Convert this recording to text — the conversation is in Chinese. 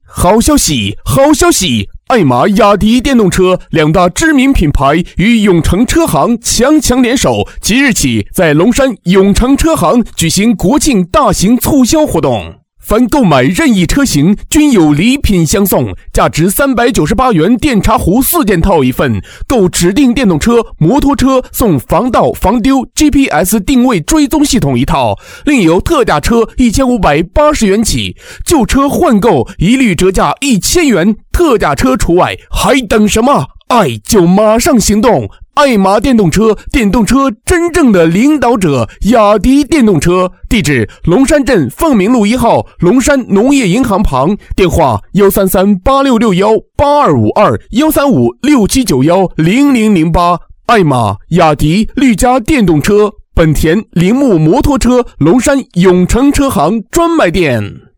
好消息，好消息！爱玛、雅迪电动车两大知名品牌与永诚车行强联手，即日起在龙山永诚车行举行国庆大型促销活动。凡购买任意车型均有礼品相送，价值398元电茶壶4件套一份，购指定电动车、摩托车送防盗防丢 GPS 定位追踪系统一套，另有特价车1580元起，旧车换购一律折价1000元，特价车除外，还等什么？爱就马上行动！爱玛电动车，电动车真正的领导者，雅迪电动车，地址龙山镇凤鸣路1号龙山农业银行旁，电话13386618213513567910008。爱玛、雅迪、绿嘉电动车，本田、铃木摩托车，龙山永诚车行专卖店。